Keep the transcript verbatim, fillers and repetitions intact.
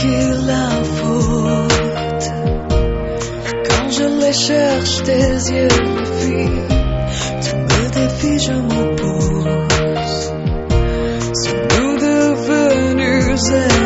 qui la faute? Quand je les cherche, tes yeux me fuient. Tu me défies, je m'oppose. Sommes-nous devenus